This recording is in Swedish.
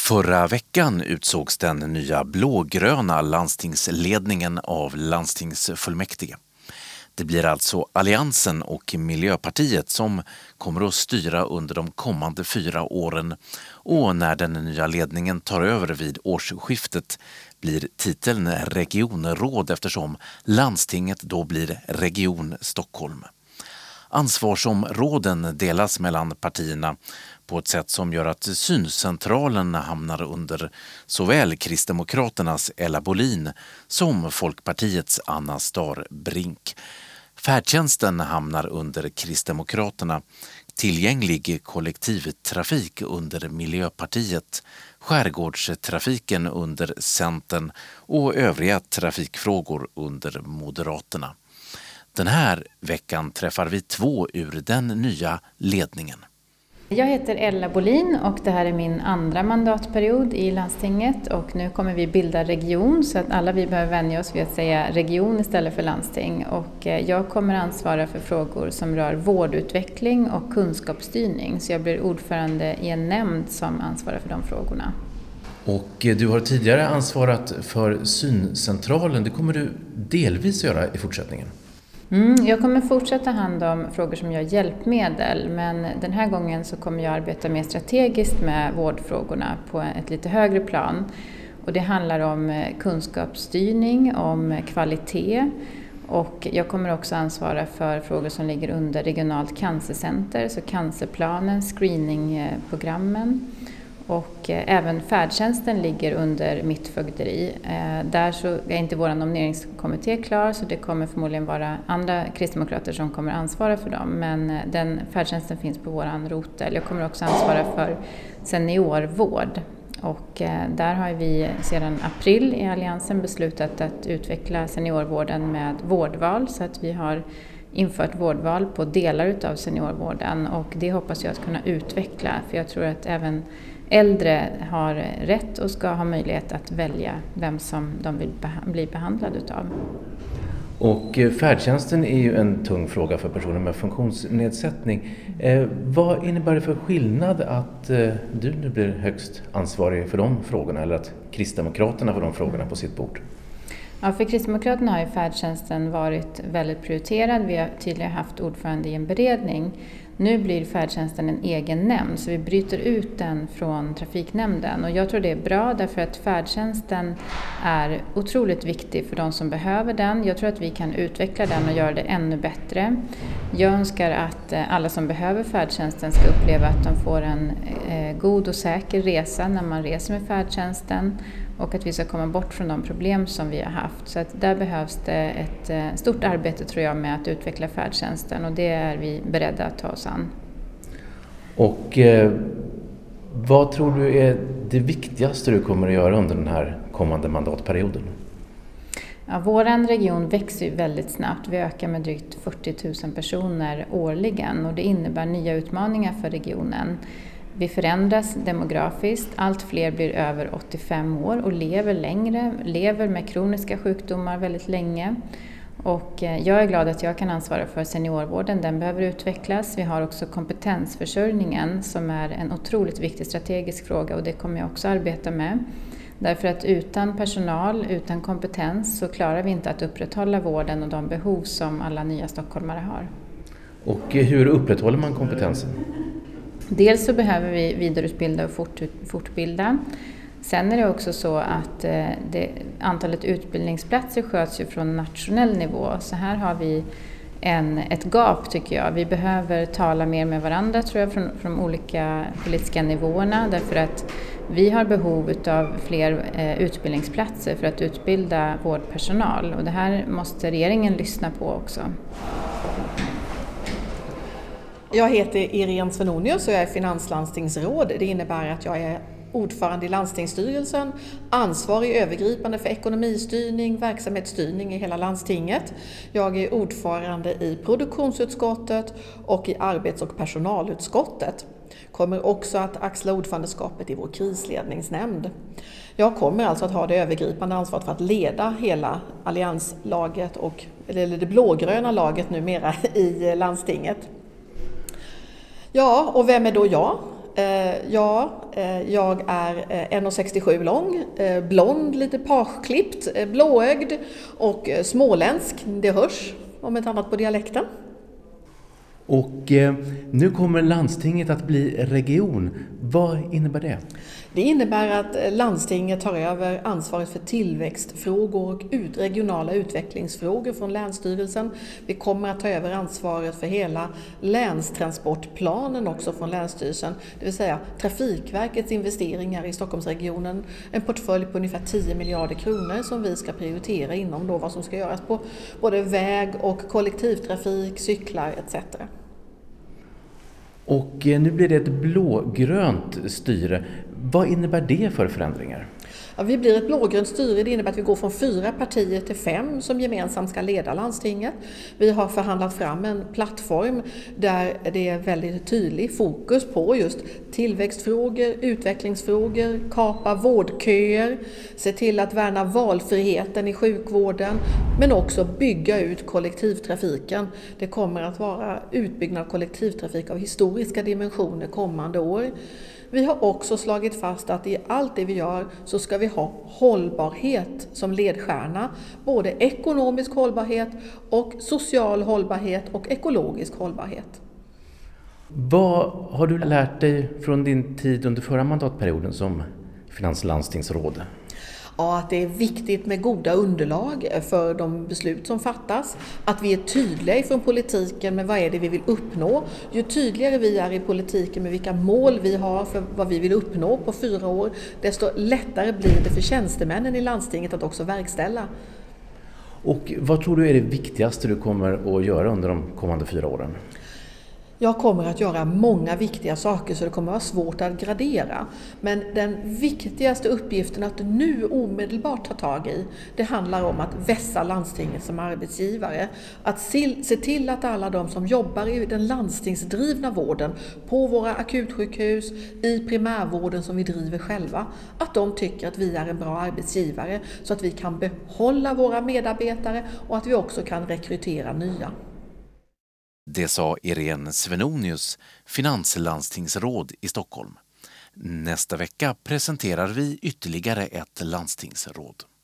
Förra veckan utsågs den nya blågröna landstingsledningen av landstingsfullmäktige. Det blir alltså Alliansen och Miljöpartiet som kommer att styra under de kommande 4 åren, och när den nya ledningen tar över vid årsskiftet blir titeln regionråd eftersom landstinget då blir Region Stockholm. Ansvarsområden delas mellan partierna på ett sätt som gör att syncentralen hamnar under såväl Kristdemokraternas Ella Bolin som Folkpartiets Anna Starbrink. Färdtjänsten hamnar under Kristdemokraterna, tillgänglig kollektivtrafik under Miljöpartiet, skärgårdstrafiken under Centern och övriga trafikfrågor under Moderaterna. Den här veckan träffar vi 2 ur den nya ledningen. Jag heter Ella Bolin och det här är min andra mandatperiod i landstinget, och nu kommer vi bilda region, så att alla vi behöver vänja oss vid att säga region istället för landsting. Och jag kommer ansvara för frågor som rör vårdutveckling och kunskapsstyrning, så jag blir ordförande i en nämnd som ansvarar för de frågorna. Och du har tidigare ansvarat för syncentralen, det kommer du delvis göra i fortsättningen. Jag kommer fortsätta hand om frågor som gör hjälpmedel, men den här gången så kommer jag arbeta mer strategiskt med vårdfrågorna på ett lite högre plan. Och det handlar om kunskapsstyrning, om kvalitet, och jag kommer också ansvara för frågor som ligger under regionalt cancercenter, så cancerplanen, screeningprogrammen. Och även färdtjänsten ligger under mitt fögderi. Där så är inte vår nomineringskommitté klar, så det kommer förmodligen vara andra kristdemokrater som kommer ansvara för dem. Men den färdtjänsten finns på våran rotel. Jag kommer också ansvara för seniorvård. Och där har vi sedan april i Alliansen beslutat att utveckla seniorvården med vårdval, så att vi har infört vårdval på delar utav seniorvården, och det hoppas jag att kunna utveckla, för jag tror att även äldre har rätt och ska ha möjlighet att välja vem som de vill bli behandlade utav. Och färdtjänsten är ju en tung fråga för personer med funktionsnedsättning. Vad innebär det för skillnad att du nu blir högst ansvarig för de frågorna, eller att Kristdemokraterna får de frågorna på sitt bord? Ja, för Kristdemokraterna har ju färdtjänsten varit väldigt prioriterad. Vi har tidigare haft ordförande i en beredning. Nu blir färdtjänsten en egen nämnd, så vi bryter ut den från trafiknämnden. Och jag tror det är bra, därför att färdtjänsten är otroligt viktig för de som behöver den. Jag tror att vi kan utveckla den och göra det ännu bättre. Jag önskar att alla som behöver färdtjänsten ska uppleva att de får en god och säker resa när man reser med färdtjänsten, och att vi ska komma bort från de problem som vi har haft. Så att där behövs det ett stort arbete, tror jag, med att utveckla färdtjänsten, och det är vi beredda att ta oss an. Och vad tror du är det viktigaste du kommer att göra under den här kommande mandatperioden? Ja, våran region växer ju väldigt snabbt. Vi ökar med drygt 40 000 personer årligen, och det innebär nya utmaningar för regionen. Vi förändras demografiskt, allt fler blir över 85 år och lever längre, lever med kroniska sjukdomar väldigt länge. Och jag är glad att jag kan ansvara för seniorvården, den behöver utvecklas. Vi har också kompetensförsörjningen som är en otroligt viktig strategisk fråga, och det kommer jag också arbeta med. Därför att utan personal, utan kompetens, så klarar vi inte att upprätthålla vården och de behov som alla nya stockholmare har. Och hur upprätthåller man kompetensen? Dels så behöver vi vidareutbilda och fortbilda. Sen är det också så att antalet utbildningsplatser sköts ju från nationell nivå. Så här har vi ett gap, tycker jag. Vi behöver tala mer med varandra, tror jag, från de olika politiska nivåerna. Därför att vi har behov av fler utbildningsplatser för att utbilda vårdpersonal. Och det här måste regeringen lyssna på också. Jag heter Irene Svenonius och jag är finanslandstingsråd. Det innebär att jag är ordförande i landstingsstyrelsen, ansvarig övergripande för ekonomistyrning, verksamhetsstyrning i hela landstinget. Jag är ordförande i produktionsutskottet och i arbets- och personalutskottet. Kommer också att axla ordförandeskapet i vår krisledningsnämnd. Jag kommer alltså att ha det övergripande ansvaret för att leda hela allianslaget, eller det blågröna laget numera i landstinget. Ja, och vem är då jag? Jag är 1,67 lång, blond, lite pageklippt, blåögd och småländsk. Det hörs om ett annat på dialekten. Och nu kommer landstinget att bli region. Vad innebär det? Det innebär att landstinget tar över ansvaret för tillväxtfrågor och regionala utvecklingsfrågor från Länsstyrelsen. Vi kommer att ta över ansvaret för hela länstransportplanen också från Länsstyrelsen. Det vill säga Trafikverkets investeringar i Stockholmsregionen. En portfölj på ungefär 10 miljarder kronor som vi ska prioritera inom då vad som ska göras på både väg och kollektivtrafik, cyklar etc. Och nu blir det ett blågrönt styre. Vad innebär det för förändringar? Ja, vi blir ett blågrönt styre. Det innebär att vi går från 4 partier till 5 som gemensamt ska leda landstinget. Vi har förhandlat fram en plattform där det är väldigt tydlig fokus på just tillväxtfrågor, utvecklingsfrågor, kapa vårdköer, se till att värna valfriheten i sjukvården men också bygga ut kollektivtrafiken. Det kommer att vara utbyggnad av kollektivtrafik av historiska dimensioner kommande år. Vi har också slagit fast att i allt det vi gör så ska vi ha hållbarhet som ledstjärna. Både ekonomisk hållbarhet och social hållbarhet och ekologisk hållbarhet. Vad har du lärt dig från din tid under förra mandatperioden som finanslandstingsråd? Ja, att det är viktigt med goda underlag för de beslut som fattas. Att vi är tydliga från politiken med vad är det vi vill uppnå. Ju tydligare vi är i politiken med vilka mål vi har för vad vi vill uppnå på 4 år, desto lättare blir det för tjänstemännen i landstinget att också verkställa. Och vad tror du är det viktigaste du kommer att göra under de kommande 4 åren? Jag kommer att göra många viktiga saker så det kommer att vara svårt att gradera. Men den viktigaste uppgiften att nu omedelbart ta tag i, det handlar om att vässa landstinget som arbetsgivare. Att se till att alla de som jobbar i den landstingsdrivna vården, på våra akutsjukhus, i primärvården som vi driver själva, att de tycker att vi är en bra arbetsgivare så att vi kan behålla våra medarbetare och att vi också kan rekrytera nya. Det sa Irene Svenonius, finanslandstingsråd i Stockholm. Nästa vecka presenterar vi ytterligare ett landstingsråd.